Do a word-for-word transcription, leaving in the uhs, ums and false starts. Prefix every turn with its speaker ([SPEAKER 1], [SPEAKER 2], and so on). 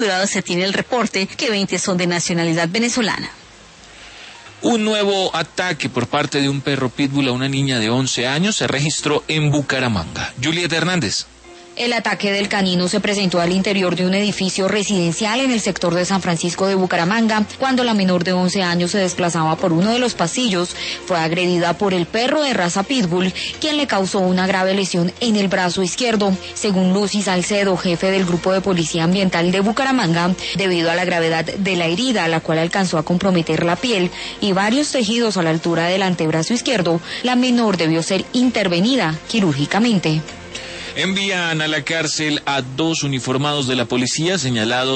[SPEAKER 1] Se tiene el reporte que veinte son de nacionalidad venezolana.
[SPEAKER 2] Un nuevo ataque por parte de un perro pitbull a una niña de once años se registró en Bucaramanga. Julieta Hernández.
[SPEAKER 3] El ataque del canino se presentó al interior de un edificio residencial en el sector de San Francisco de Bucaramanga, cuando la menor de once años se desplazaba por uno de los pasillos. Fue agredida por el perro de raza pitbull, quien le causó una grave lesión en el brazo izquierdo. Según Lucy Salcedo, jefe del Grupo de Policía Ambiental de Bucaramanga, debido a la gravedad de la herida, la cual alcanzó a comprometer la piel y varios tejidos a la altura del antebrazo izquierdo, la menor debió ser intervenida quirúrgicamente.
[SPEAKER 2] Envían a la cárcel a dos uniformados de la policía señalados